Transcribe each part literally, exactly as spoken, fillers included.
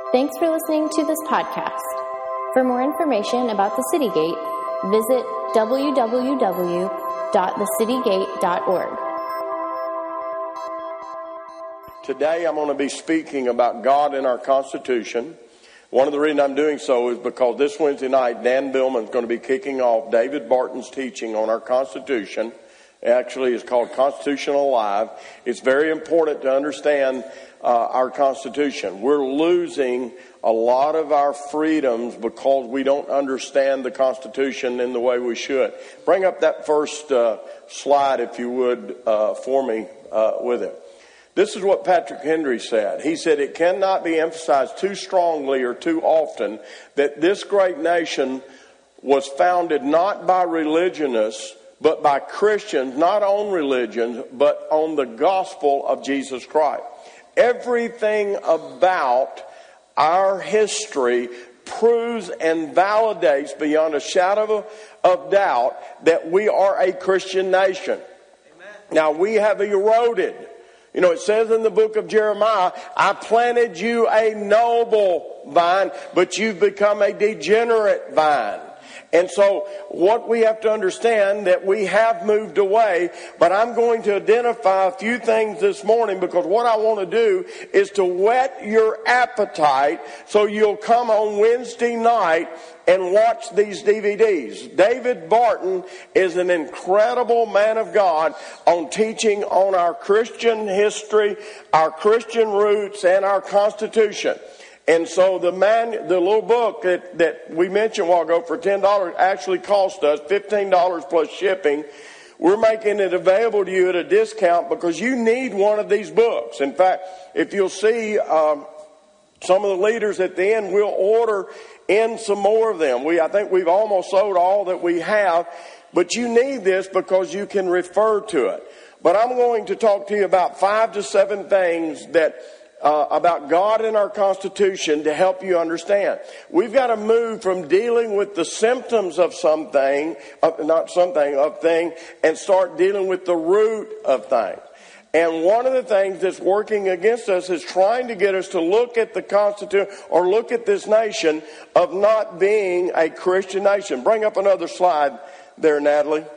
Thanks for listening to this podcast. For more information about the City Gate, visit w w w dot the city gate dot org. Today I'm going to be speaking about God and our Constitution. One of the reasons I'm doing so is because this Wednesday night, Dan Billman is going to be kicking off David Barton's teaching on our Constitution. Actually, it's called Constitution Alive. It's very important to understand uh, our Constitution. We're losing a lot of our freedoms because we don't understand the Constitution in the way we should. Bring up that first uh, slide, if you would, uh, for me uh, with it. This is what Patrick Henry said. He said, it cannot be emphasized too strongly or too often that this great nation was founded not by religionists, but by Christians, not on religions, but on the gospel of Jesus Christ. Everything about our history proves and validates beyond a shadow of doubt that we are a Christian nation. Amen. Now, we have eroded. You know, it says in the book of Jeremiah, I planted you a noble vine, but you've become a degenerate vine. And so what we have to understand that we have moved away, but I'm going to identify a few things this morning because what I want to do is to whet your appetite so you'll come on Wednesday night and watch these D V Ds. David Barton is an incredible man of God on teaching on our Christian history, our Christian roots, and our Constitution. And so the man, the little book that, that we mentioned a while ago for ten dollars actually cost us fifteen dollars plus shipping. We're making it available to you at a discount because you need one of these books. In fact, if you'll see um, some of the leaders at the end, we'll order in some more of them. We, I think we've almost sold all that we have, but you need this because you can refer to it. But I'm going to talk to you about five to seven things that Uh, about God and our Constitution to help you understand. We've got to move from dealing with the symptoms of something, of, not something, of thing, and start dealing with the root of things. And one of the things that's working against us is trying to get us to look at the Constitution or look at this nation of not being a Christian nation. Bring up another slide there, Natalie.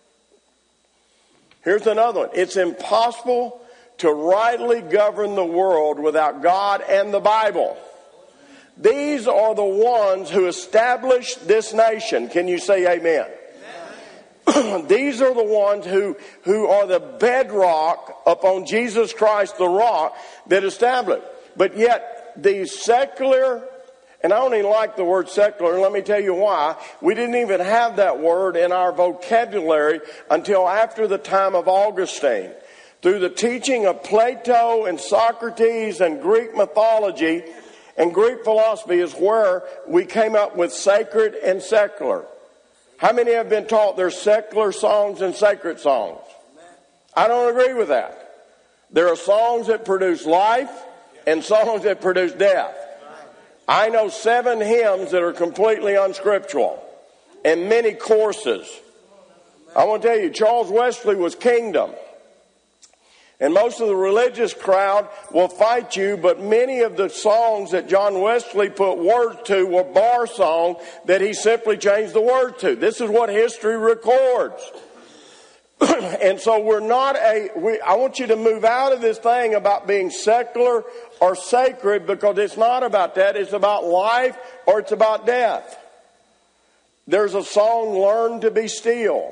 Here's another one. It's impossible to rightly govern the world without God and the Bible. These are the ones who established this nation. Can you say amen? Amen. These are the ones who, who are the bedrock upon Jesus Christ, the rock that established. But yet these secular, and I don't even like the word secular, and let me tell you why. We didn't even have that word in our vocabulary until after the time of Augustine. Through the teaching of Plato and Socrates and Greek mythology and Greek philosophy is where we came up with sacred and secular. How many have been taught there's secular songs and sacred songs? I don't agree with that. There are songs that produce life and songs that produce death. I know seven hymns that are completely unscriptural and many courses. I want to tell you, Charles Wesley was kingdom. And most of the religious crowd will fight you, but many of the songs that John Wesley put words to were bar songs that he simply changed the word to. This is what history records. And so we're not a, we, I want you to move out of this thing about being secular or sacred because it's not about that. It's about life or it's about death. There's a song, Learn to Be Still.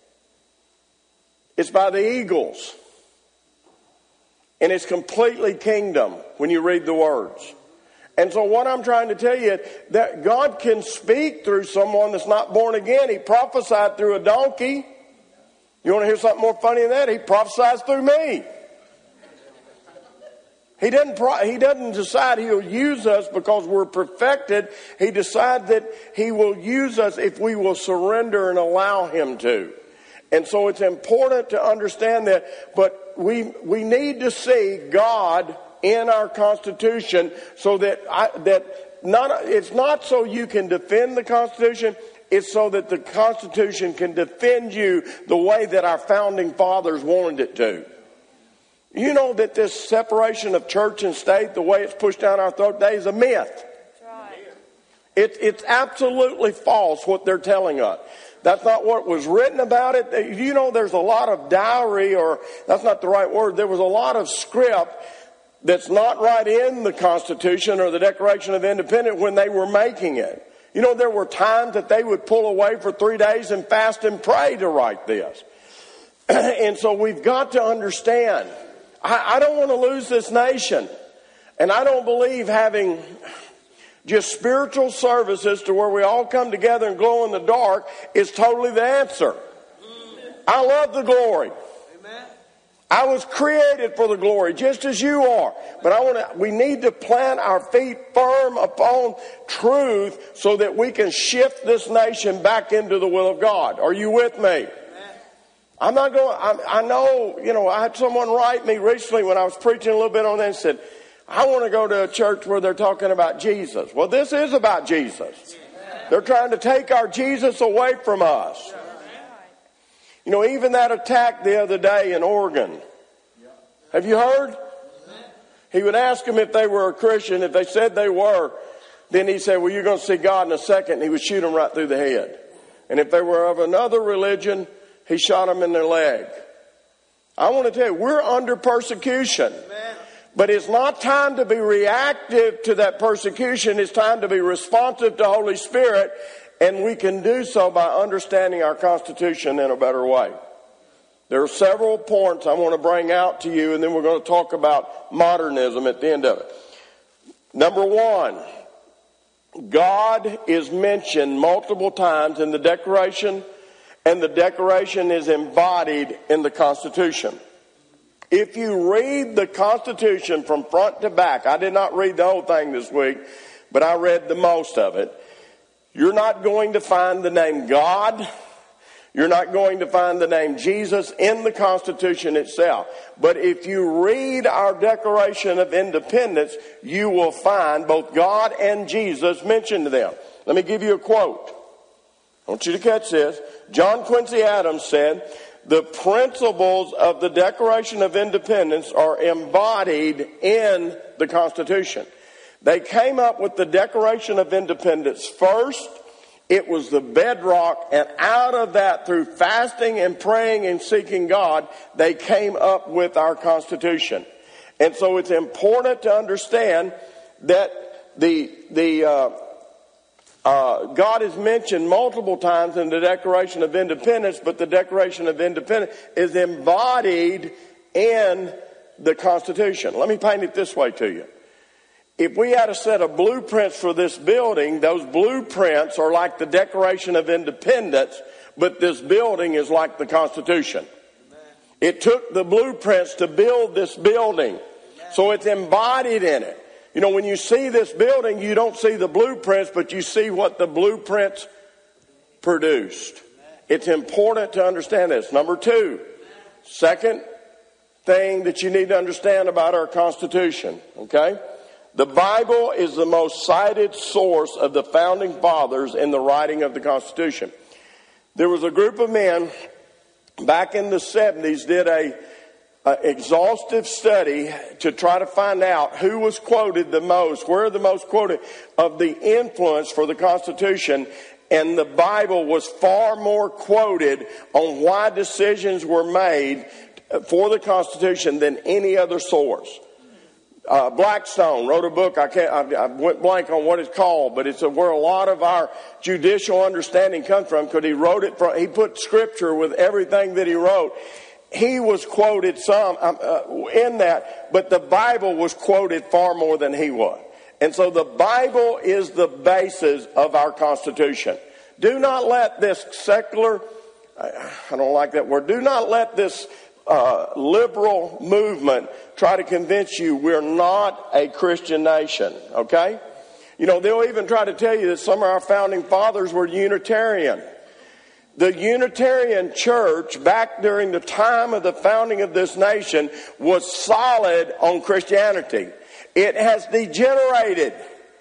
It's by the Eagles. And it's completely kingdom when you read the words. And so what I'm trying to tell you, that God can speak through someone that's not born again. He prophesied through a donkey. You want to hear something more funny than that? He prophesies through me. He doesn't, he doesn't decide he'll use us because we're perfected. He decides that he will use us if we will surrender and allow him to. And so it's important to understand that, but we we need to see God in our Constitution so that I, that not it's not so you can defend the Constitution, it's so that the Constitution can defend you the way that our founding fathers wanted it to. You know that this separation of church and state, the way it's pushed down our throat today, is a myth. That's right. It, it's absolutely false what they're telling us. That's not what was written about it. You know, there's a lot of dowry, or that's not the right word. There was a lot of script that's not right in the Constitution or the Declaration of Independence when they were making it. You know, there were times that they would pull away for three days and fast and pray to write this. And so we've got to understand, I, I don't want to lose this nation. And I don't believe having just spiritual services to where we all come together and glow in the dark is totally the answer. I love the glory. I was created for the glory, just as you are. But I want to, we need to plant our feet firm upon truth so that we can shift this nation back into the will of God. Are you with me? I'm not going, I, I know, you know, I had someone write me recently when I was preaching a little bit on that and said, I want to go to a church where they're talking about Jesus. Well, this is about Jesus. They're trying to take our Jesus away from us. You know, even that attack the other day in Oregon. Have you heard? He would ask them if they were a Christian. If they said they were, then he said, well, you're going to see God in a second. And he would shoot them right through the head. And if they were of another religion, he shot them in their leg. I want to tell you, we're under persecution. But it's not time to be reactive to that persecution. It's time to be responsive to Holy Spirit. And we can do so by understanding our Constitution in a better way. There are several points I want to bring out to you, and then we're going to talk about modernism at the end of it. Number one, God is mentioned multiple times in the Declaration, and the Declaration is embodied in the Constitution. If you read the Constitution from front to back, I did not read the whole thing this week, but I read the most of it. You're not going to find the name God. You're not going to find the name Jesus in the Constitution itself. But if you read our Declaration of Independence, you will find both God and Jesus mentioned them. Let me give you a quote. I want you to catch this. John Quincy Adams said, the principles of the Declaration of Independence are embodied in the Constitution. They came up with the Declaration of Independence first. It was the bedrock, and out of that, through fasting and praying and seeking God, they came up with our Constitution. And so it's important to understand that the the uh, uh, God is mentioned multiple times in the Declaration of Independence, but the Declaration of Independence is embodied in the Constitution. Let me paint it this way to you. If we had a set of blueprints for this building, those blueprints are like the Declaration of Independence, but this building is like the Constitution. Amen. It took the blueprints to build this building. Amen. So it's embodied in it. You know, when you see this building, you don't see the blueprints, but you see what the blueprints produced. Amen. It's important to understand this. Number two, second thing that you need to understand about our Constitution, okay? The Bible is the most cited source of the founding fathers in the writing of the Constitution. There was a group of men back in the seventies did a, a exhaustive study to try to find out who was quoted the most, where the most quoted of the influence for the Constitution. And the Bible was far more quoted on why decisions were made for the Constitution than any other source. Uh, Blackstone wrote a book. I can't. I, I went blank on what it's called, but it's a, where a lot of our judicial understanding comes from. Because he wrote it from. He put scripture with everything that he wrote. He was quoted some um, uh, in that, but the Bible was quoted far more than he was. And so the Bible is the basis of our Constitution. Do not let this secular. I don't like that word. Do not let this Uh, liberal movement try to convince you we're not a Christian nation, okay? You know, they'll even try to tell you that some of our founding fathers were Unitarian. The Unitarian Church, back during the time of the founding of this nation, was solid on Christianity. It has degenerated.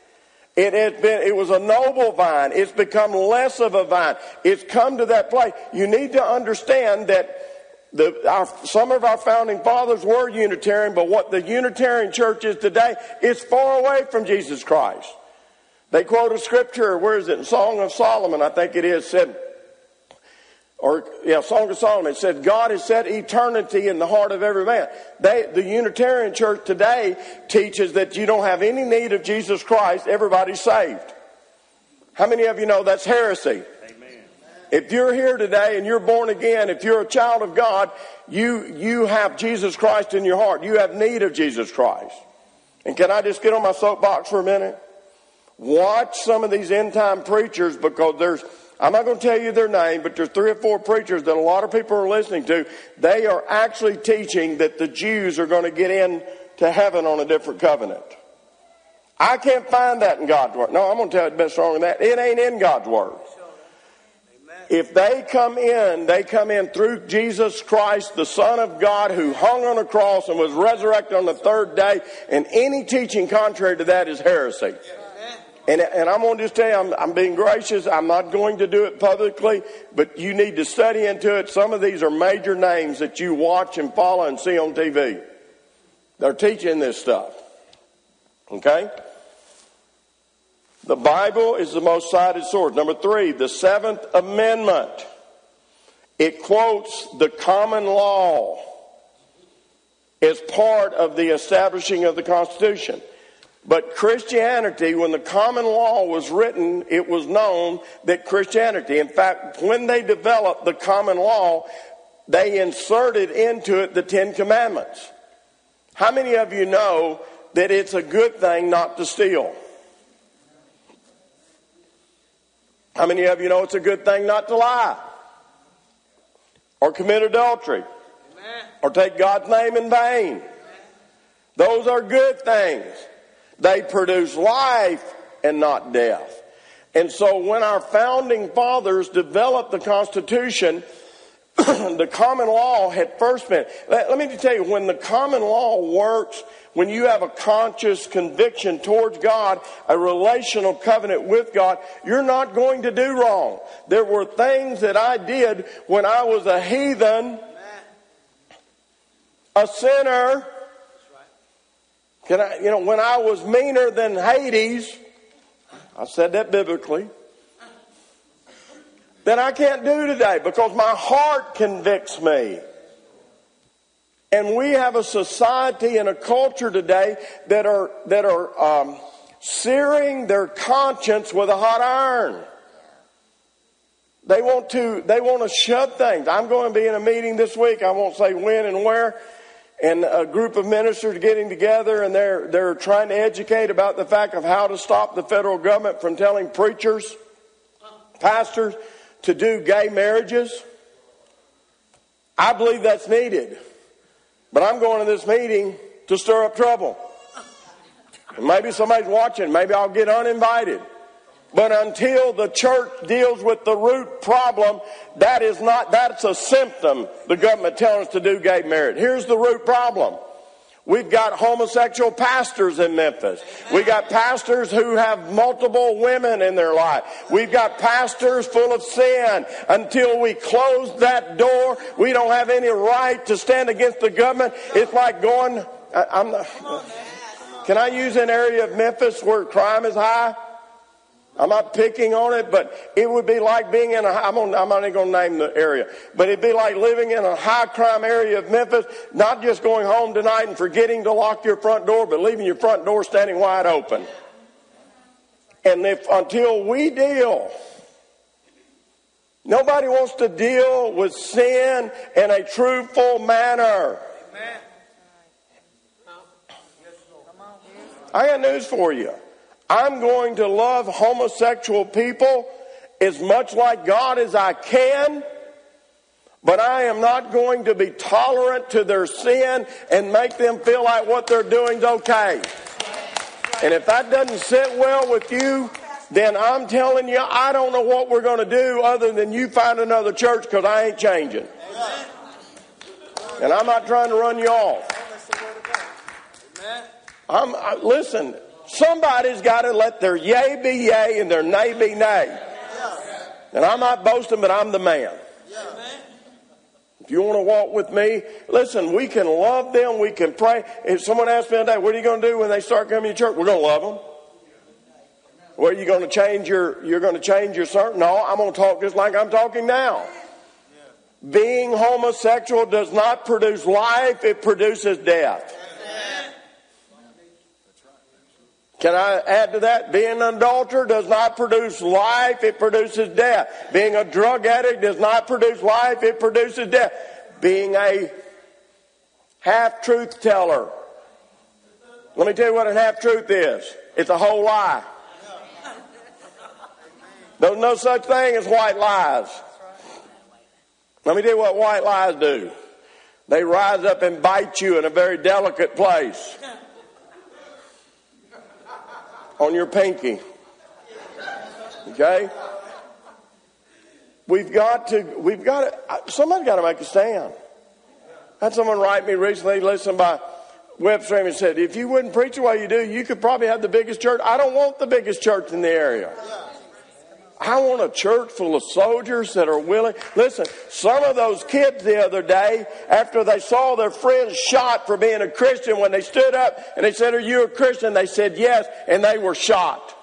It has been, it was a noble vine. It's become less of a vine. It's come to that place. You need to understand that The, our, some of our founding fathers were Unitarian, but what the Unitarian church is today is far away from Jesus Christ. They quote a scripture, where is it? In Song of Solomon, I think it is, said, or, yeah, Song of Solomon, it said, God has set eternity in the heart of every man. They, the Unitarian church today teaches that you don't have any need of Jesus Christ, everybody's saved. How many of you know that's heresy? If you're here today and you're born again, if you're a child of God, you, you have Jesus Christ in your heart. You have need of Jesus Christ. And can I just get on my soapbox for a minute? Watch some of these end time preachers, because there's, I'm not going to tell you their name, but there's three or four preachers that a lot of people are listening to. They are actually teaching that the Jews are going to get into heaven on a different covenant. I can't find that in God's word. No, I'm going to tell you the best wrong than that. It ain't in God's word. If they come in, they come in through Jesus Christ, the Son of God, who hung on a cross and was resurrected on the third day. And any teaching contrary to that is heresy. And, and I'm going to just tell you, I'm, I'm being gracious. I'm not going to do it publicly, but you need to study into it. Some of these are major names that you watch and follow and see on T V. They're teaching this stuff. Okay? The Bible is the most cited source. Number three, the Seventh Amendment. It quotes the common law as part of the establishing of the Constitution. But Christianity, when the common law was written, it was known that Christianity, in fact, when they developed the common law, they inserted into it the Ten Commandments. How many of you know that it's a good thing not to steal? How many of you know it's a good thing not to lie? Or commit adultery? Amen. Or take God's name in vain? Amen. Those are good things. They produce life and not death. And so when our founding fathers developed the Constitution, the common law had first been... Let, let me just tell you, when the common law works, when you have a conscious conviction towards God, a relational covenant with God, you're not going to do wrong. There were things that I did when I was a heathen, a sinner. Can I, you know, when I was meaner than Hades, I said that biblically, that I can't do today because my heart convicts me. And we have a society and a culture today that are that are um, searing their conscience with a hot iron. They want to they want to shove things. I'm going to be in a meeting this week. I won't say when and where. And a group of ministers getting together, and they're they're trying to educate about the fact of how to stop the federal government from telling preachers, pastors, to do gay marriages. I believe that's needed. But I'm going to this meeting to stir up trouble. And maybe somebody's watching. Maybe I'll get uninvited. But until the church deals with the root problem, that is not, that's a symptom, the government telling us to do gay marriage. Here's the root problem. We've got homosexual pastors in Memphis. We've got pastors who have multiple women in their life. We've got pastors full of sin. Until we close that door, we don't have any right to stand against the government. It's like going, I, I'm not, can I use an area of Memphis where crime is high? I'm not picking on it, but it would be like being in a, I'm, on, I'm not even going to name the area, but it'd be like living in a high crime area of Memphis, not just going home tonight and forgetting to lock your front door, but leaving your front door standing wide open. And if until we deal, nobody wants to deal with sin in a truthful manner. Amen. I got news for you. I'm going to love homosexual people as much like God as I can, but I am not going to be tolerant to their sin and make them feel like what they're doing is okay. And if that doesn't sit well with you, then I'm telling you, I don't know what we're going to do other than you find another church, because I ain't changing. And I'm not trying to run you off. I'm, I, listen, somebody's got to let their yay be yay and their nay be nay. And I'm not boasting, but I'm the man. If you want to walk with me, listen, we can love them. We can pray. If someone asks me today, what are you going to do when they start coming to church? We're going to love them. Well, are you going to change your, you're going to change your sermon? No, I'm going to talk just like I'm talking now. Being homosexual does not produce life. It produces death. Can I add to that? Being an adulterer does not produce life, it produces death. Being a drug addict does not produce life, it produces death. Being a half-truth teller. Let me tell you what a half-truth is. It's a whole lie. There's no such thing as white lies. Let me tell you what white lies do. They rise up and bite you in a very delicate place. On your pinky. Okay? We've got to, we've got to, somebody's got to make a stand. I had someone write me recently, listened by Webstream, and said, if you wouldn't preach the way you do, you could probably have the biggest church. I don't want the biggest church in the area. I want a church full of soldiers that are willing. Listen, some of those kids the other day, after they saw their friends shot for being a Christian, when they stood up and they said, are you a Christian? They said yes, and they were shot.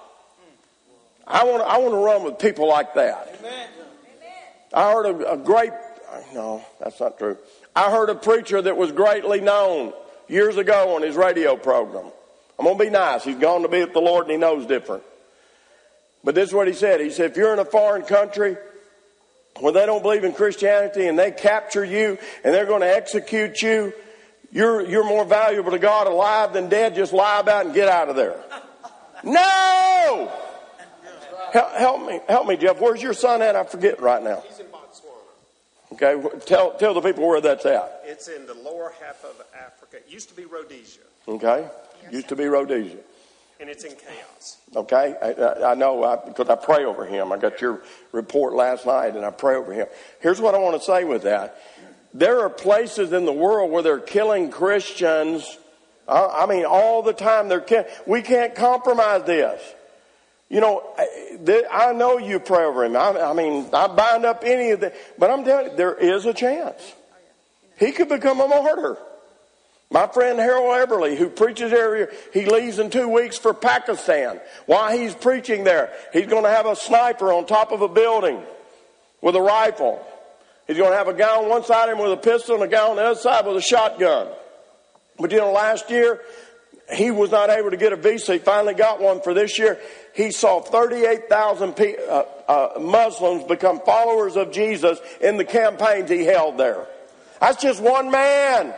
I want, I want to run with people like that. Amen. I heard a, a great, no, that's not true. I heard a preacher that was greatly known years ago on his radio program. I'm going to be nice. He's gone to be with the Lord and he knows different. But this is what he said. He said, if you're in a foreign country where they don't believe in Christianity and they capture you and they're going to execute you, you're, you're more valuable to God alive than dead. Just lie about it and get out of there. No! Help, help me, help me, Jeff. Where's your son at? I forget right now. He's in Botswana. Okay, tell, tell the people where that's at. It's in the lower half of Africa. It used to be Rhodesia. Okay, used to be Rhodesia. And it's in chaos. Okay, I, I know I, because I pray over him. I got your report last night and I pray over him. Here's what I want to say with that. There are places in the world where they're killing Christians. I, I mean, all the time they're killing. We can't compromise this. You know, I know you pray over him. I, I mean, I bind up any of that. But I'm telling you, there is a chance. He could become a martyr. My friend Harold Eberly, who preaches every year, he leaves in two weeks for Pakistan. While he's preaching there, he's going to have a sniper on top of a building with a rifle. He's going to have a guy on one side of him with a pistol and a guy on the other side with a shotgun. But you know, last year, he was not able to get a visa. He finally got one for this year. He saw thirty-eight thousand pe- uh, uh, Muslims become followers of Jesus in the campaigns he held there. That's just one man.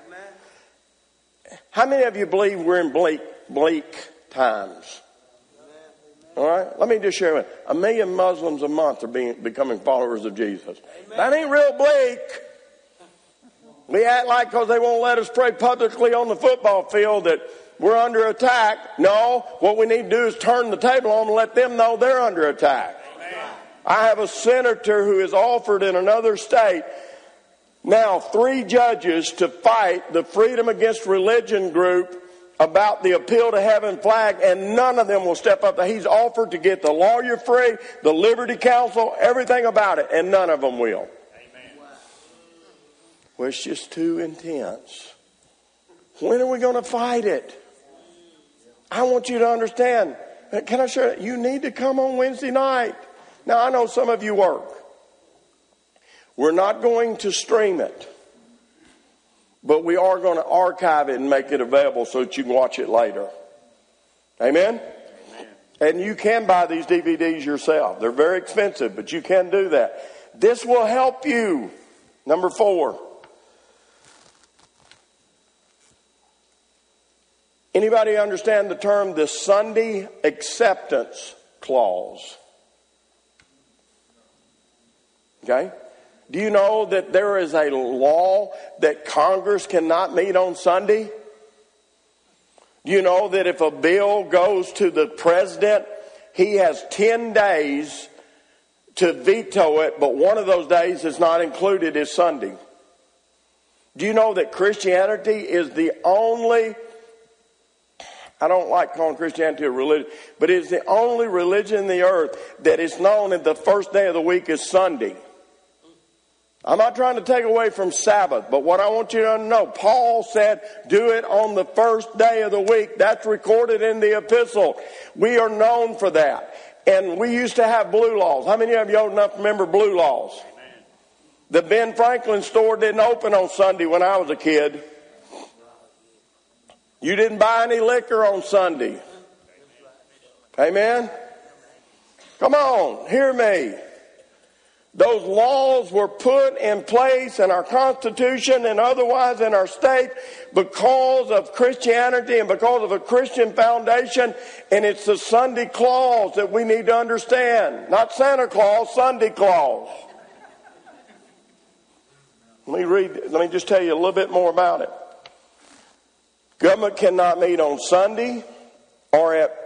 How many of you believe we're in bleak, bleak times? All right, let me just share with you. A million Muslims a month are being, becoming followers of Jesus. Amen. That ain't real bleak. We act like because they won't let us pray publicly on the football field that we're under attack. No, what we need to do is turn the table on and let them know they're under attack. Amen. I have a senator who is offered in another state now three judges to fight the Freedom Against Religion group about the Appeal to Heaven flag, and none of them will step up. He's offered to get the lawyer free, the Liberty Council, everything about it, and none of them will. Amen. Well, it's just too intense. When are we going to fight it? I want you to understand. Can I share? You need to come on Wednesday night. Now, I know some of you work. We're not going to stream it, but we are going to archive it and make it available so that you can watch it later. Amen? Amen. And you can buy these D V Ds yourself. They're very expensive, but you can do that. This will help you. Number four. Anybody understand the term the Sunday acceptance clause? Okay? Do you know that there is a law that Congress cannot meet on Sunday? Do you know that if a bill goes to the president, he has ten days to veto it, but one of those days is not included is Sunday? Do you know that Christianity is the only, I don't like calling Christianity a religion, but it's the only religion in the earth that is known that the first day of the week is Sunday. I'm not trying to take away from Sabbath, but what I want you to know, Paul said, do it on the first day of the week. That's recorded in the epistle. We are known for that. And we used to have blue laws. How many of you old enough to remember blue laws? Amen. The Ben Franklin store didn't open on Sunday when I was a kid. You didn't buy any liquor on Sunday. Amen? Come on, hear me. Those laws were put in place in our Constitution and otherwise in our state because of Christianity and because of a Christian foundation. And it's the Sunday clause that we need to understand. Not Santa Claus, Sunday clause. Let me read, let me just tell you a little bit more about it. Government cannot meet on Sunday or at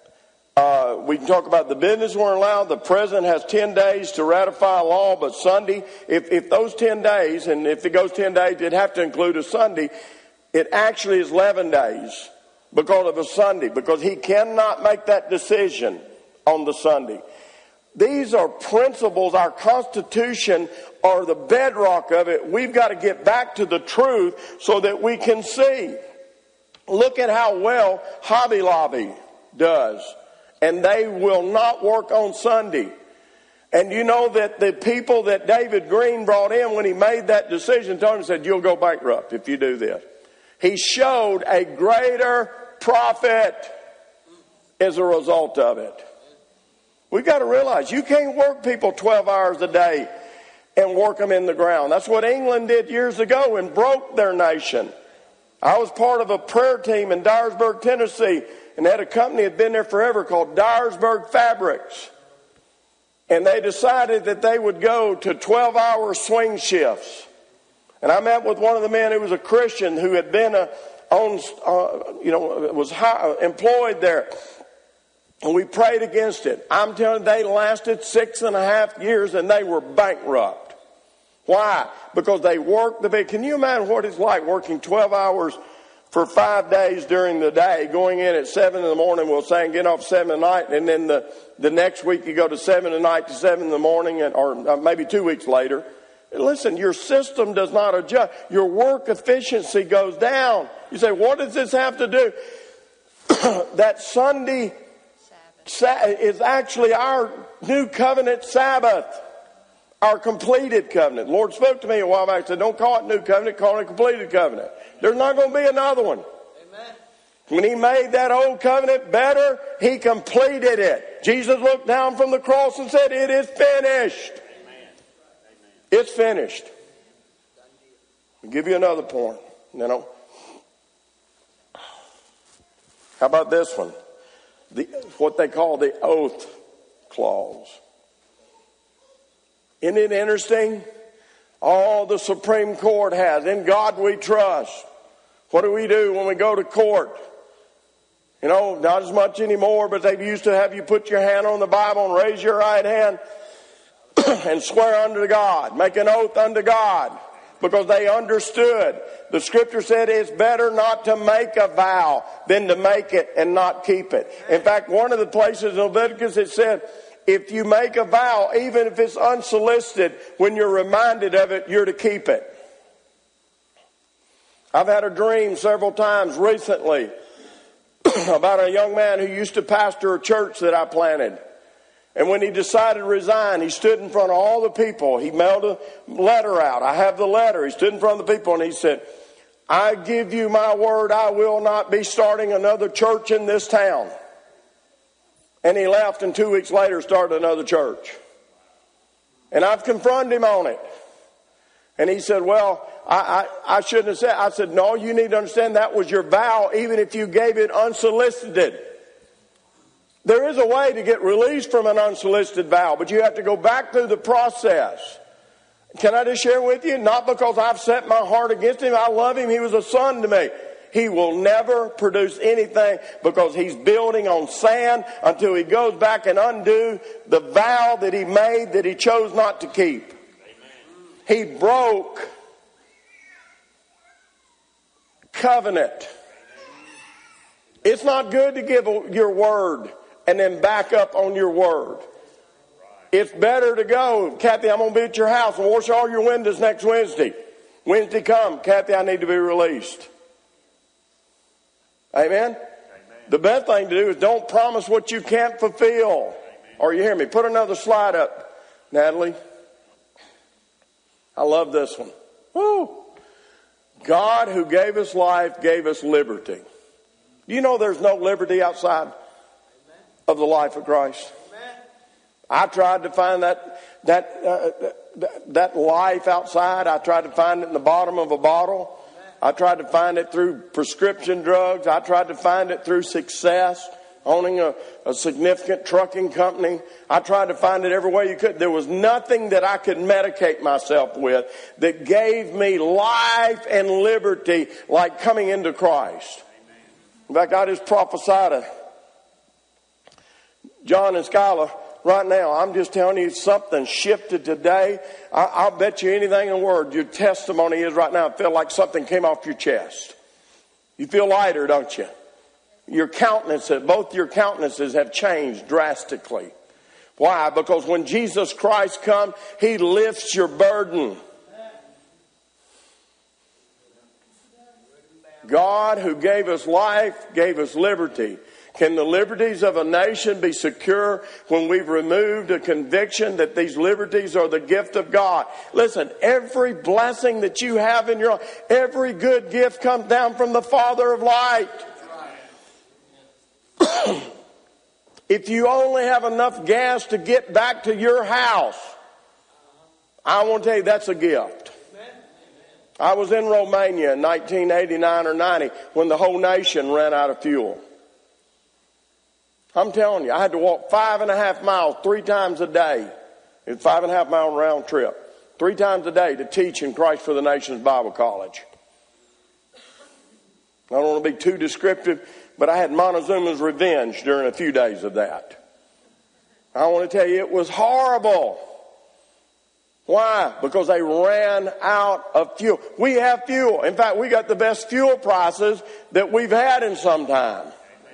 Uh, we can talk about the business weren't allowed. The president has ten days to ratify a law, but Sunday, if, if those ten days, and if it goes ten days, it'd have to include a Sunday. It actually is eleven days because of a Sunday, because he cannot make that decision on the Sunday. These are principles, our Constitution are the bedrock of it. We've got to get back to the truth so that we can see. Look at how well Hobby Lobby does. And they will not work on Sunday. And you know that the people that David Green brought in when he made that decision told him, said, you'll go bankrupt if you do this. He showed a greater profit as a result of it. We've got to realize you can't work people twelve hours a day and work them in the ground. That's what England did years ago and broke their nation. I was part of a prayer team in Dyersburg, Tennessee, and they had a company that had been there forever called Dyersburg Fabrics. And they decided that they would go to twelve-hour swing shifts. And I met with one of the men who was a Christian who had been a, on, uh, you know, was high, employed there. And we prayed against it. I'm telling you, they lasted six and a half years and they were bankrupt. Why? Because they worked the big. Can you imagine what it's like working twelve hours for five days during the day, going in at seven in the morning, we'll say, and get off seven at night, and then the, the next week you go to seven at night to seven in the morning, and, or maybe two weeks later. Listen, your system does not adjust. Your work efficiency goes down. You say, what does this have to do? That Sunday Sabbath is actually our new covenant Sabbath. Our completed covenant. The Lord spoke to me a while back and said, don't call it new covenant, call it a completed covenant. There's not going to be another one. Amen. When he made that old covenant better, he completed it. Jesus looked down from the cross and said, it is finished. Amen. It's finished. I'll give you another point. You know. How about this one? The, what they call the oath clause. Isn't it interesting? All the Supreme Court has. In God we trust. What do we do when we go to court? You know, not as much anymore, but they used to have you put your hand on the Bible and raise your right hand and swear unto God. Make an oath unto God. Because they understood. The scripture said it's better not to make a vow than to make it and not keep it. In fact, one of the places in Leviticus it said, if you make a vow, even if it's unsolicited, when you're reminded of it, you're to keep it. I've had a dream several times recently about a young man who used to pastor a church that I planted. And when he decided to resign, he stood in front of all the people. He mailed a letter out. I have the letter. He stood in front of the people and he said, I give you my word, I will not be starting another church in this town. And he left and two weeks later started another church. And I've confronted him on it. And he said, well, I, I, I shouldn't have said. I said, no, you need to understand that was your vow even if you gave it unsolicited. There is a way to get released from an unsolicited vow, but you have to go back through the process. Can I just share with you? Not because I've set my heart against him. I love him. He was a son to me. He will never produce anything because he's building on sand until he goes back and undo the vow that he made that he chose not to keep. Amen. He broke covenant. It's not good to give your word and then back up on your word. It's better to go. Kathy, I'm going to be at your house and wash all your windows next Wednesday. Wednesday come. Kathy, I need to be released. Amen? Amen. The best thing to do is don't promise what you can't fulfill. Amen. Or you hear me? Put another slide up, Natalie. I love this one. Woo! God who gave us life gave us liberty. You know there's no liberty outside of the life of Christ. I tried to find that that uh, that, that life outside. I tried to find it in the bottom of a bottle. I tried to find it through prescription drugs. I tried to find it through success, owning a, a significant trucking company. I tried to find it every way you could. There was nothing that I could medicate myself with that gave me life and liberty like coming into Christ. In fact, I just prophesied to John and Skylar right now. I'm just telling you, something shifted today. I, I'll bet you anything in the world your testimony is right now. I feel like something came off your chest. You feel lighter, don't you? Your countenance, both your countenances have changed drastically. Why? Because when Jesus Christ comes, He lifts your burden. God who gave us life, gave us liberty. Can the liberties of a nation be secure when we've removed a conviction that these liberties are the gift of God? Listen, every blessing that you have in your life, every good gift comes down from the Father of light. If you only have enough gas to get back to your house, I want to tell you that's a gift. I was in Romania in nineteen eighty-nine or ninety when the whole nation ran out of fuel. I'm telling you, I had to walk five and a half miles three times a day. It's five and a half mile round trip. Three times a day to teach in Christ for the Nations Bible College. I don't want to be too descriptive, but I had Montezuma's revenge during a few days of that. I want to tell you, it was horrible. Why? Because they ran out of fuel. We have fuel. In fact, we got the best fuel prices that we've had in some time.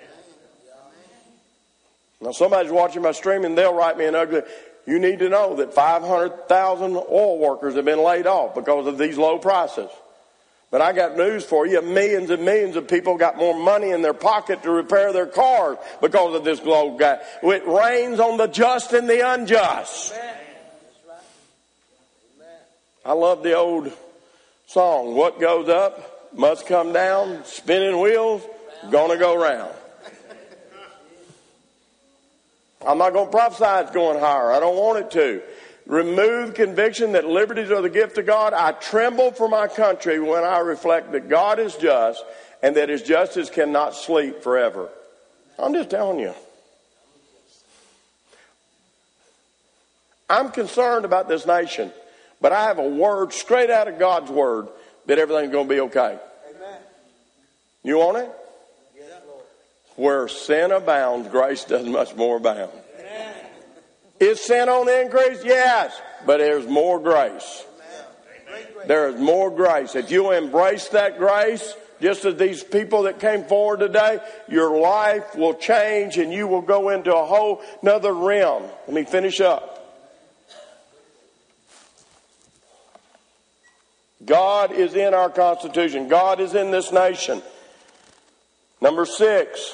Now, somebody's watching my stream and they'll write me an ugly. You need to know that five hundred thousand oil workers have been laid off because of these low prices. But I got news for you. Millions and millions of people got more money in their pocket to repair their cars because of this low gas. It rains on the just and the unjust. Amen. I love the old song, what goes up must come down, spinning wheels, gonna go round. I'm not going to prophesy it's going higher. I don't want it to. Remove conviction that liberties are the gift of God. I tremble for my country when I reflect that God is just and that His justice cannot sleep forever. I'm just telling you. I'm concerned about this nation. But I have a word straight out of God's word that everything's going to be okay. Amen. You want it? Yes, Lord. Where sin abounds, grace does much more abound. Amen. Is sin on the increase? Yes. But there's more grace. Amen. There is more grace. If you embrace that grace, just as these people that came forward today, your life will change and you will go into a whole nother realm. Let me finish up. God is in our Constitution. God is in this nation. Number six.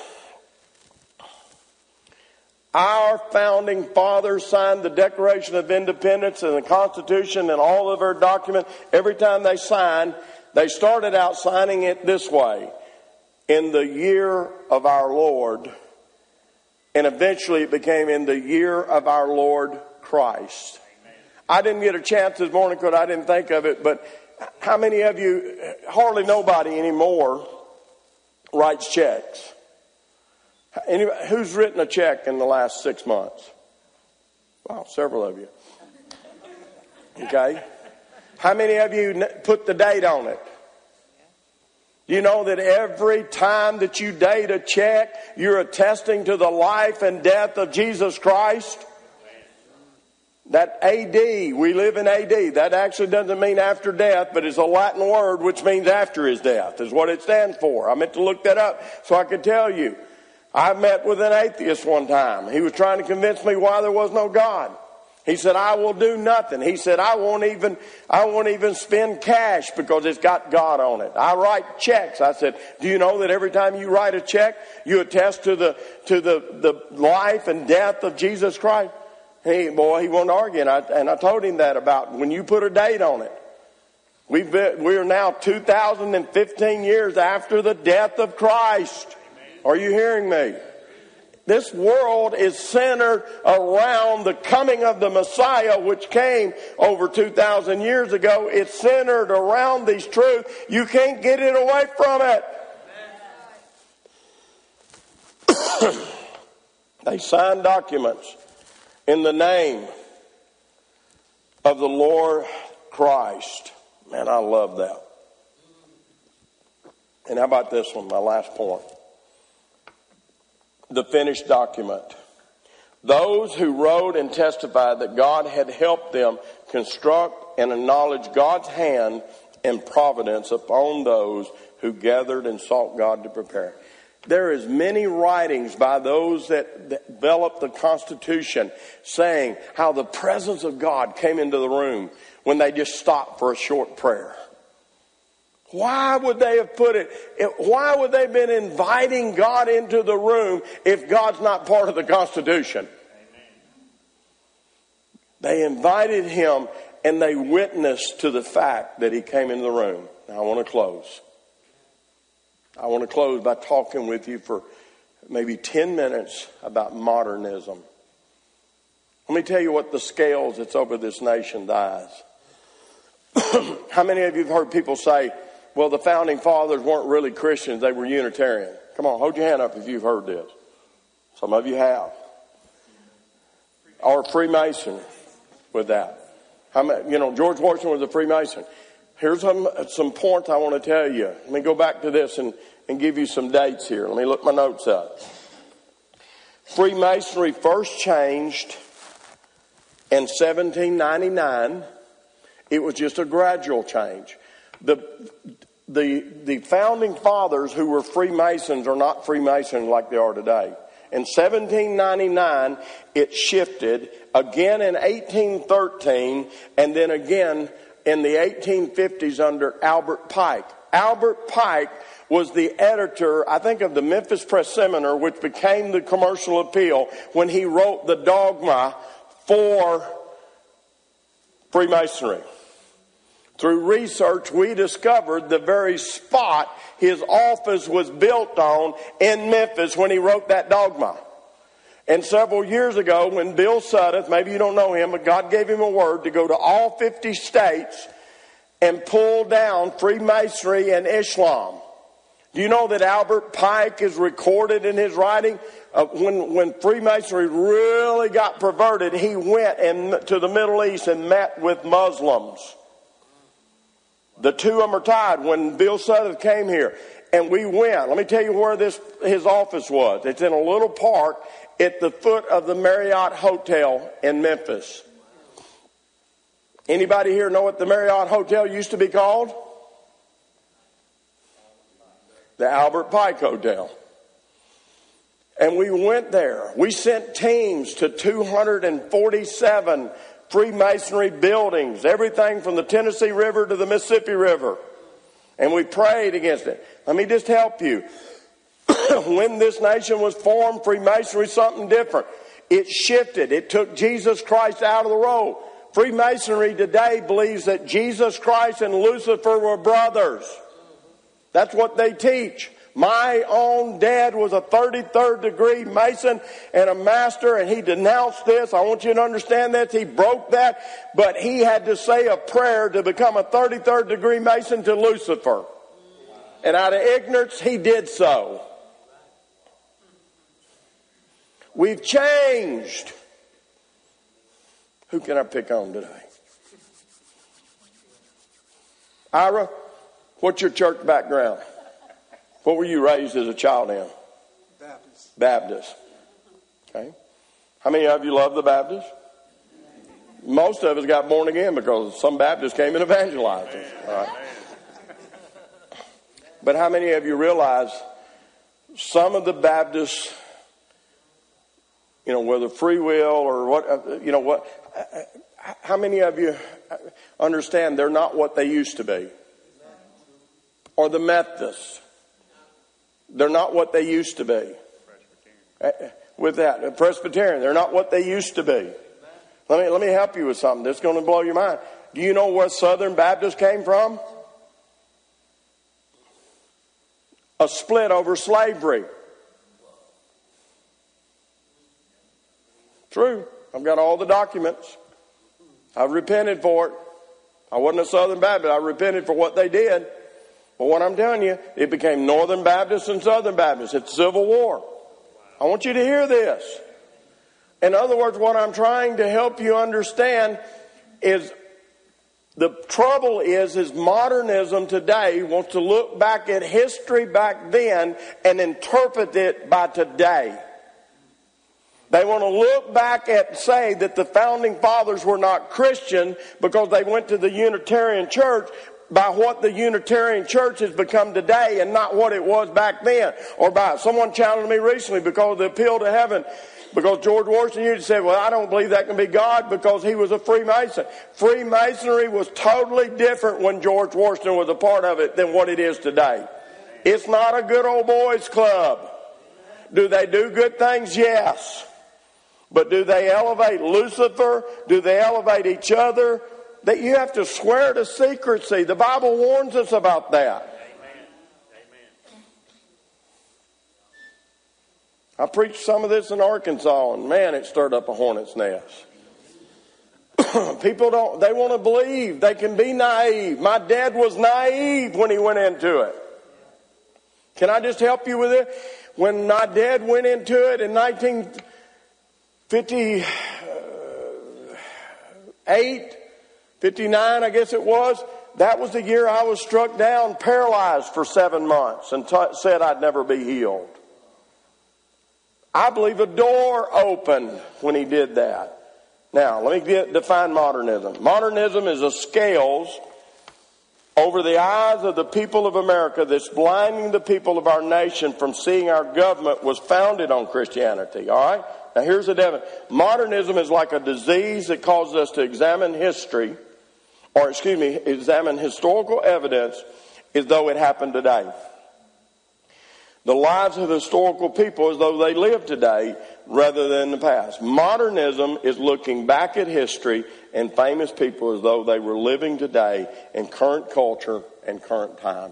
Our founding fathers signed the Declaration of Independence and the Constitution and all of our documents. Every time they signed, they started out signing it this way. In the year of our Lord. And eventually it became in the year of our Lord Christ. Amen. I didn't get a chance this morning because I didn't think of it, but how many of you, hardly nobody anymore, writes checks? Anybody, who's written a check in the last six months? Wow, several of you. Okay. How many of you put the date on it? You know that every time that you date a check, you're attesting to the life and death of Jesus Christ? That A D, we live in A D. That actually doesn't mean after death, but it's a Latin word which means after his death, is what it stands for. I meant to look that up so I could tell you. I met with an atheist one time. He was trying to convince me why there was no God. He said, I will do nothing. He said, I won't even, I won't even spend cash because it's got God on it. I write checks. I said, do you know that every time you write a check, you attest to the, to the, the life and death of Jesus Christ? He, boy, he won't argue. And I, and I told him that about when you put a date on it. We've been, we are now two thousand fifteen years after the death of Christ. Are you hearing me? This world is centered around the coming of the Messiah, which came over two thousand years ago. It's centered around these truths. You can't get it away from it. They signed documents in the name of the Lord Christ. Man, I love that. And how about this one, my last point? The finished document. Those who wrote and testified that God had helped them construct and acknowledge God's hand and providence upon those who gathered and sought God to prepare. There is many writings by those that, that developed the Constitution saying how the presence of God came into the room when they just stopped for a short prayer. Why would they have put it, why would they have been inviting God into the room if God's not part of the Constitution? Amen. They invited him and they witnessed to the fact that he came into the room. Now I want to close. I want to close by talking with you for maybe ten minutes about modernism. Let me tell you what the scales that's over this nation dies. How many of you have heard people say, well, the founding fathers weren't really Christians, they were Unitarian? Come on, hold your hand up if you've heard this. Some of you have. Or Freemason with that. How many, you know, George Washington was a Freemason. Here's some, some points I want to tell you. Let me go back to this and, and give you some dates here. Let me look my notes up. Freemasonry first changed in seventeen ninety-nine. It was just a gradual change. The, the, the founding fathers who were Freemasons are not Freemasons like they are today. In seventeen ninety-nine, it shifted again in eighteen thirteen, and then again in the eighteen fifties under Albert Pike. Albert Pike was the editor, I think, of the Memphis Press Seminar, which became the Commercial Appeal, when he wrote the dogma for Freemasonry. Through research, we discovered the very spot his office was built on in Memphis when he wrote that dogma. And several years ago, when Bill Sudduth, maybe you don't know him, but God gave him a word to go to all fifty states and pull down Freemasonry and Islam. Do you know that Albert Pike is recorded in his writing? Uh, when, when Freemasonry really got perverted, he went in, to the Middle East and met with Muslims. The two of them are tied. When Bill Sudduth came here and we went, let me tell you where this his office was. It's in a little park at the foot of the Marriott Hotel in Memphis. Anybody here know what the Marriott Hotel used to be called? The Albert Pike Hotel. And we went there. We sent teams to two hundred forty-seven Freemasonry buildings, everything from the Tennessee River to the Mississippi River. And we prayed against it. Let me just help you. When this nation was formed, Freemasonry was something different. It shifted. It took Jesus Christ out of the role. Freemasonry today believes that Jesus Christ and Lucifer were brothers. That's what they teach. My own dad was a thirty-third degree Mason and a master, and he denounced this. I want you to understand this. He broke that, but he had to say a prayer to become a thirty-third degree Mason to Lucifer. And out of ignorance, he did so. We've changed. Who can I pick on today? Ira, what's your church background? What were you raised as a child in? Baptist. Baptist. Okay. How many of you love the Baptist? Most of us got born again because some Baptists came and evangelized us. All right. But how many of you realize some of the Baptists you know, whether free will or what, you know, what, how many of you understand they're not what they used to be? Or the Methodists, they're not what they used to be. With that, the Presbyterian, they're not what they used to be. Let me, let me help you with something that's going to blow your mind. Do you know where Southern Baptists came from? A split over slavery. True. I've got all the documents. I've repented for it. I wasn't a Southern Baptist. I repented for what they did. But what I'm telling you, it became Northern Baptists and Southern Baptists. It's Civil War. I want you to hear this. In other words, what I'm trying to help you understand is the trouble is, is modernism today wants to look back at history back then and interpret it by today. They want to look back at, say that the founding fathers were not Christian because they went to the Unitarian Church by what the Unitarian Church has become today and not what it was back then. Or by someone challenged me recently because of the appeal to heaven. Because George Washington used to say, well, I don't believe that can be God because he was a Freemason. Freemasonry was totally different when George Washington was a part of it than what it is today. It's not a good old boys club. Do they do good things? Yes. But do they elevate Lucifer? Do they elevate each other? That you have to swear to secrecy. The Bible warns us about that. I preached some of this in Arkansas, and man, it stirred up a hornet's nest. People don't, they want to believe. They can be naive. My dad was naive when he went into it. Can I just help you with it? When my dad went into it in nineteen fifty-eight, fifty-nine, I guess it was, that was the year I was struck down, paralyzed for seven months, and t- said I'd never be healed. I believe a door opened when he did that. Now, let me get, define modernism. Modernism is a scales over the eyes of the people of America that's blinding the people of our nation from seeing our government was founded on Christianity. All right? Now, here's the definition. Modernism is like a disease that causes us to examine history, or excuse me, examine historical evidence as though it happened today. The lives of historical people as though they live today rather than the past. Modernism is looking back at history and famous people as though they were living today in current culture and current time.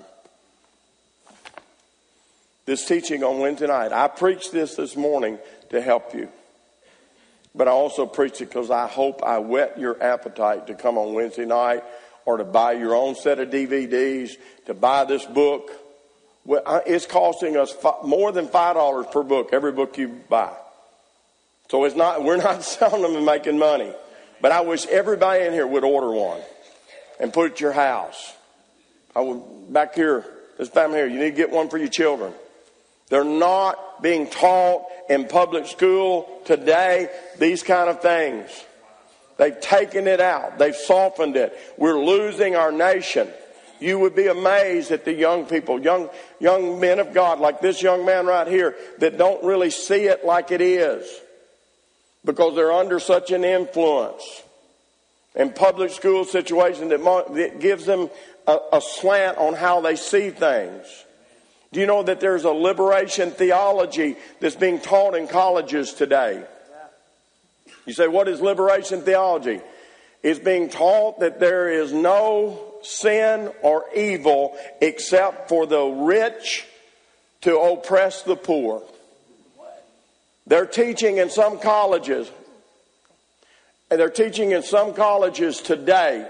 This teaching on Wednesday night, I preached this this morning to help you. But I also preached it because I hope I whet your appetite to come on Wednesday night or to buy your own set of D V Ds, to buy this book. Well, it's costing us more than five dollars per book, every book you buy. So it's not, we're not selling them and making money. But I wish everybody in here would order one and put it at your house. I would, back here, this family here, you need to get one for your children. They're not being taught in public school today these kind of things. They've taken it out. They've softened it. We're losing our nation. You would be amazed at the young people, young young men of God, like this young man right here, that don't really see it like it is because they're under such an influence in public school situation that, that gives them a, a slant on how they see things. Do you know that there's a liberation theology that's being taught in colleges today? You say, what is liberation theology? It's being taught that there is no sin or evil except for the rich to oppress the poor. They're teaching in some colleges, and they're teaching in some colleges today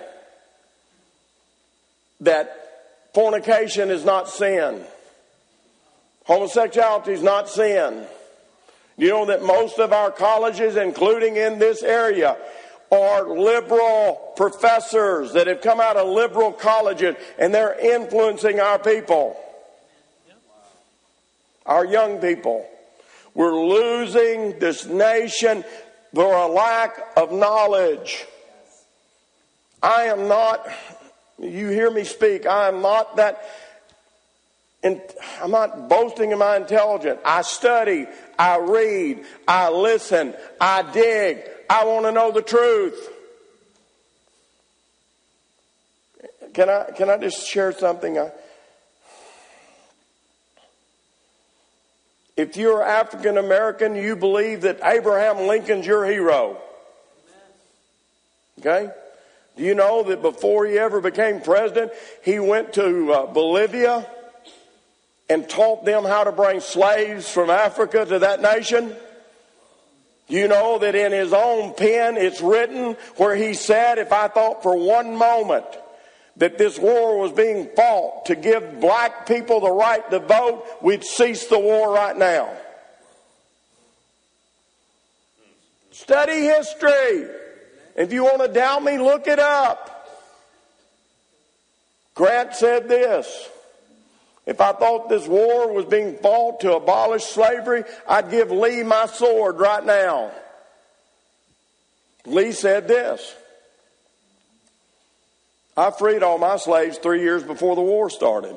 that fornication is not sin. Homosexuality is not sin. You know that most of our colleges, including in this area, are liberal professors that have come out of liberal colleges, and they're influencing our people, our young people. We're losing this nation for a lack of knowledge. I am not, you hear me speak, I am not that and I'm not boasting in my intelligence. I study, I read, I listen, I dig. I want to know the truth. Can I, can I just share something? I, if you're African American, you believe that Abraham Lincoln's your hero. Okay? Do you know that before he ever became president, he went to uh, Bolivia and taught them how to bring slaves from Africa to that nation? Do you know that in his own pen it's written where he said, if I thought for one moment that this war was being fought to give black people the right to vote, we'd cease the war right now. Study history. If you want to doubt me, look it up. Grant said this: if I thought this war was being fought to abolish slavery, I'd give Lee my sword right now. Lee said this: I freed all my slaves three years before the war started.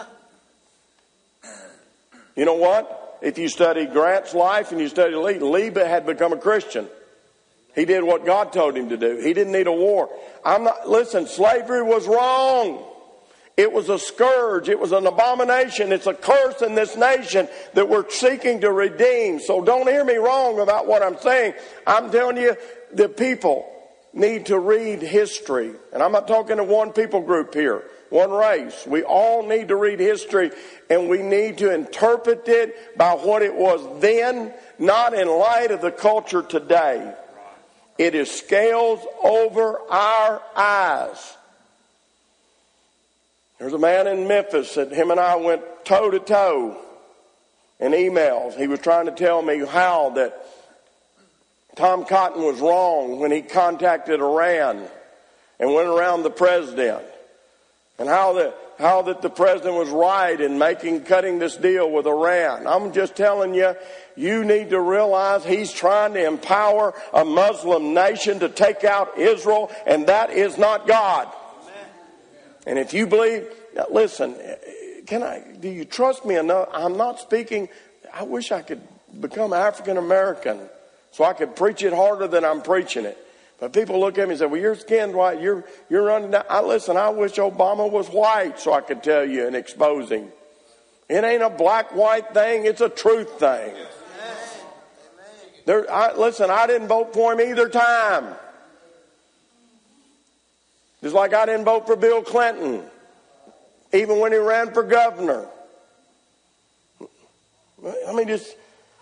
You know what? If you study Grant's life and you study Lee, Lee had become a Christian. He did what God told him to do. He didn't need a war. I'm not, listen, slavery was wrong. It was a scourge. It was an abomination. It's a curse in this nation that we're seeking to redeem. So don't hear me wrong about what I'm saying. I'm telling you, the people need to read history. And I'm not talking to one people group here, one race. We all need to read history, and we need to interpret it by what it was then, not in light of the culture today. It is scales over our eyes. There's a man in Memphis that him and I went toe to toe in emails. He was trying to tell me how that Tom Cotton was wrong when he contacted Iran and went around the president, and how that how that the president was right in making cutting this deal with Iran. I'm just telling you, you need to realize he's trying to empower a Muslim nation to take out Israel, and that is not God. And if you believe, now listen, can I, do you trust me enough? I'm not speaking, I wish I could become African American so I could preach it harder than I'm preaching it. But people look at me and say, well, your skin's white, you're, you're running down. I, listen, I wish Obama was white so I could tell you and expose him. It ain't a black-white thing, it's a truth thing. There, I, listen, I didn't vote for him either time. Just like I didn't vote for Bill Clinton, even when he ran for governor. I mean, just,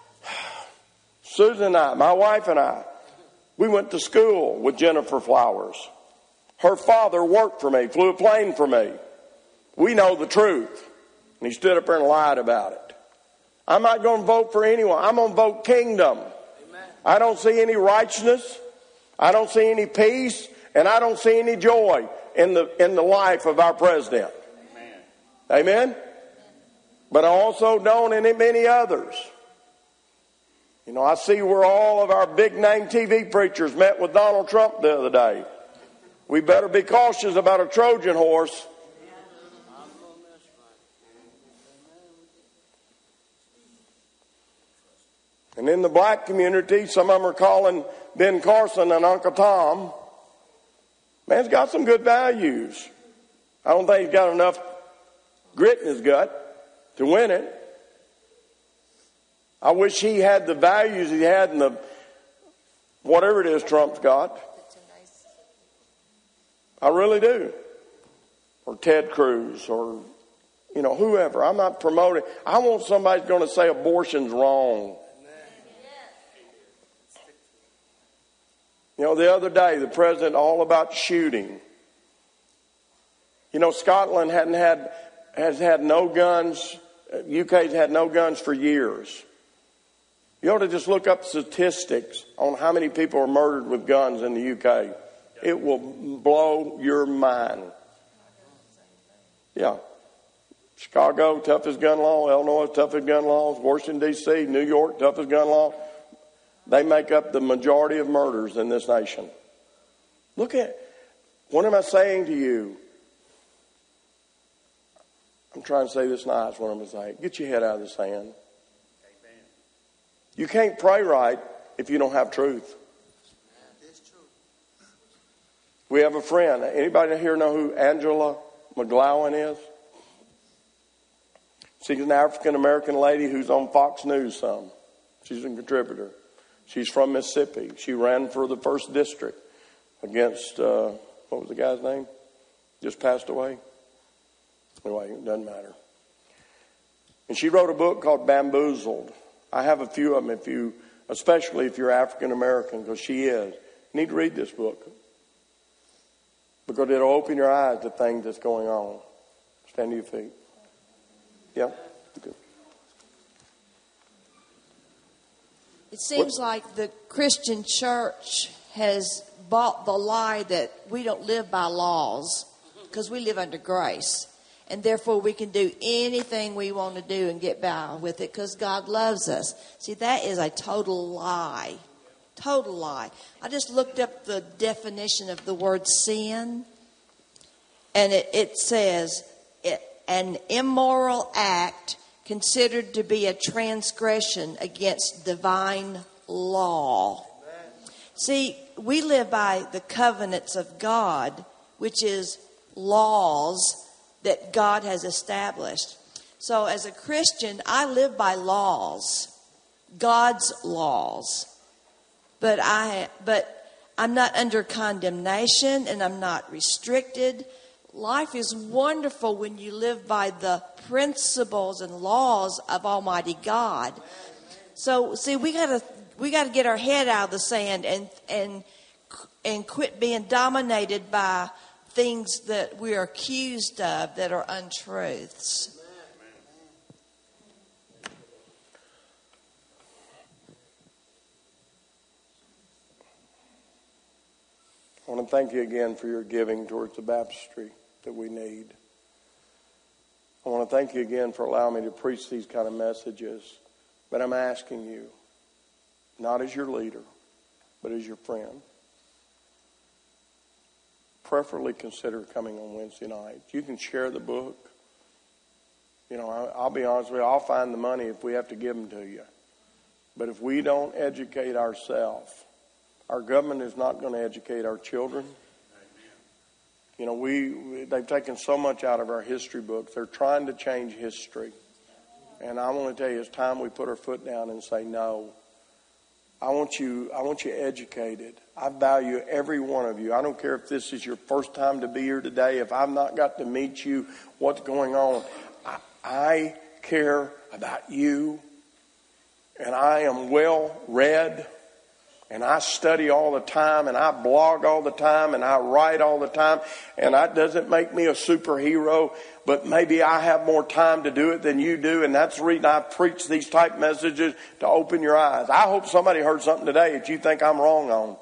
Susan and I, my wife and I, we went to school with Jennifer Flowers. Her father worked for me, flew a plane for me. We know the truth. And he stood up there and lied about it. I'm not going to vote for anyone. I'm going to vote kingdom. Amen. I don't see any righteousness. I don't see any peace. And I don't see any joy in the in the life of our president. Amen. Amen? But I also don't in many others. You know, I see where all of our big-name T V preachers met with Donald Trump the other day. We better be cautious about a Trojan horse. And in the black community, some of them are calling Ben Carson and Uncle Tom. Man's got some good values. I don't think he's got enough grit in his gut to win it. I wish he had the values he had in the whatever it is Trump's got. I really do. Or Ted Cruz or, you know, whoever. I'm not promoting. I want somebody who's going to say abortion's wrong. You know, the other day, the president all about shooting. You know, Scotland hadn't had, has had no guns. U K's had no guns for years. You ought to just look up statistics on how many people are murdered with guns in the U K. It will blow your mind. Yeah. Chicago, toughest gun law. Illinois, toughest gun laws. Washington, D C, New York, toughest gun law. They make up the majority of murders in this nation. Look at, what am I saying to you? I'm trying to say this nice. One of them is like, get your head out of the sand. Amen. You can't pray right if you don't have truth. We have a friend. Anybody here know who Angela McGlowan is? She's an African-American lady who's on Fox News some. She's a contributor. She's from Mississippi. She ran for the first district against, uh, what was the guy's name? Just passed away. Anyway, it doesn't matter. And she wrote a book called Bamboozled. I have a few of them, if you, especially if you're African-American, because she is. You need to read this book. Because it'll open your eyes to things that's going on. Stand to your feet. Yeah? Good. It seems what? like the Christian church has bought the lie that we don't live by laws because we live under grace. And therefore we can do anything we want to do and get by with it because God loves us. See, that is a total lie. Total lie. I just looked up the definition of the word sin. And it, it says, it, an immoral act considered to be a transgression against divine law. Amen. See, we live by the covenants of God, which is laws that God has established. So as a Christian, I live by laws, God's laws. But I, but I'm not under condemnation and I'm not restricted. Life is wonderful when you live by the principles and laws of Almighty God. So, see, we gotta we gotta get our head out of the sand and and and quit being dominated by things that we are accused of that are untruths. I want to thank you again for your giving towards the baptistry that we need. I want to thank you again for allowing me to preach these kind of messages. But I'm asking you, not as your leader, but as your friend, preferably consider coming on Wednesday night. You can share the book. You know, I'll be honest with you, I'll find the money if we have to give them to you. But if we don't educate ourselves, our government is not going to educate our children. You know, we they've taken so much out of our history books. They're trying to change history. And I want to tell you, it's time we put our foot down and say no. I want you I want you educated. I value every one of you. I don't care if this is your first time to be here today. If I've not got to meet you, what's going on. I, I care about you. And I am well read. And I study all the time, and I blog all the time, and I write all the time. And that doesn't make me a superhero, but maybe I have more time to do it than you do. And that's the reason I preach these type messages, to open your eyes. I hope somebody heard something today that you think I'm wrong on.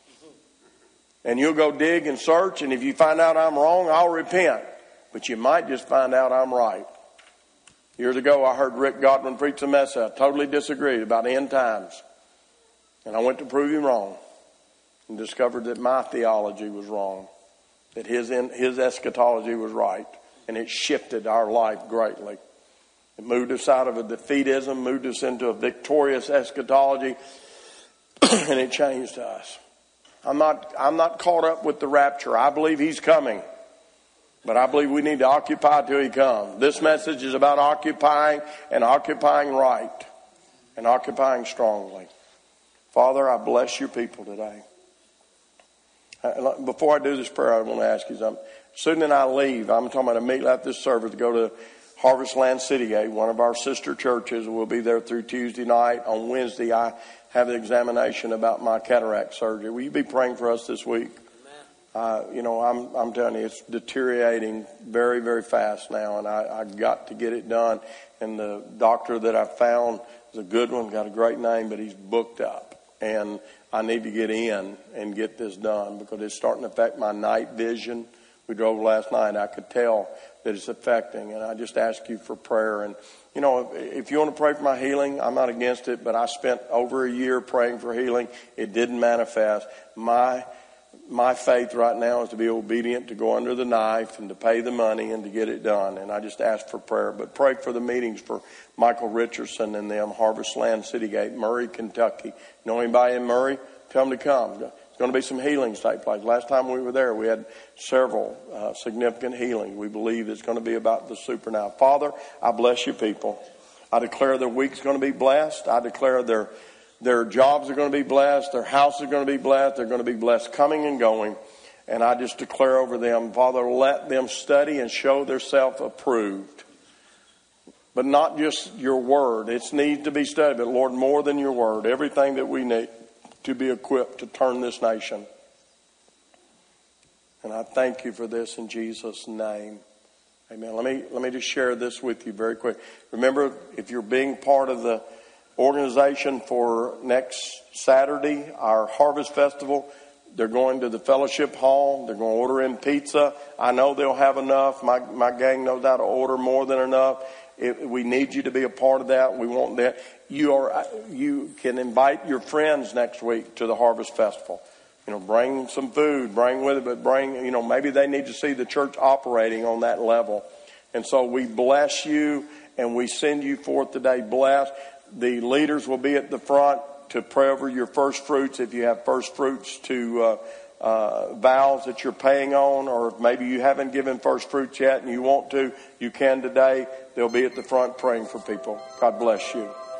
And you'll go dig and search, and if you find out I'm wrong, I'll repent. But you might just find out I'm right. Years ago, I heard Rick Godwin preach a message. I totally disagreed about end times. And I went to prove him wrong and discovered that my theology was wrong, that his his eschatology was right, and it shifted our life greatly. It moved us out of a defeatism, moved us into a victorious eschatology, and it changed us. I'm not I'm not caught up with the rapture. I believe he's coming, but I believe we need to occupy till he comes. This message is about occupying and occupying right and occupying strongly. Father, I bless your people today. Before I do this prayer, I want to ask you something. Susan and I leave. I'm talking about immediately after this service to go to Harvest Land City Gate, one of our sister churches. We'll be there through Tuesday night. On Wednesday, I have an examination about my cataract surgery. Will you be praying for us this week? Uh, you know, I'm I'm telling you, it's deteriorating very, very fast now, and I, I got to get it done. And the doctor that I found is a good one, got a great name, but he's booked up. And I need to get in and get this done because it's starting to affect my night vision. We drove last night. I could tell that it's affecting. And I just ask you for prayer. And, you know, if, if you want to pray for my healing, I'm not against it. But I spent over a year praying for healing. It didn't manifest. My my faith right now is to be obedient, to go under the knife and to pay the money and to get it done. And I just ask for prayer. But pray for the meetings for Michael Richardson and them, Harvest Land City Gate, Murray, Kentucky. You know anybody in Murray? Tell them to come. There's going to be some healings take place. Last time we were there, we had several uh, significant healings. We believe it's going to be about the super now. Father, I bless you people. I declare their week's going to be blessed. I declare their Their jobs are going to be blessed. Their house is going to be blessed. They're going to be blessed coming and going. And I just declare over them, Father, let them study and show themselves approved. But not just your word. It needs to be studied. But Lord, more than your word. Everything that we need to be equipped to turn this nation. And I thank you for this in Jesus' name. Amen. Let me, let me just share this with you very quick. Remember, if you're being part of the organization for next Saturday, our Harvest Festival, they're going to the fellowship hall. They're going to order in pizza. I know they'll have enough. My my gang knows how to order more than enough. It, we need you to be a part of that. We want that. You are you can invite your friends next week to the Harvest Festival. You know, bring some food, bring with it, but bring, you know, maybe they need to see the church operating on that level. And so we bless you and we send you forth today blessed. The leaders will be at the front to pray over your first fruits. If you have first fruits to uh, uh, vows that you're paying on, or if maybe you haven't given first fruits yet and you want to, you can today. They'll be at the front praying for people. God bless you.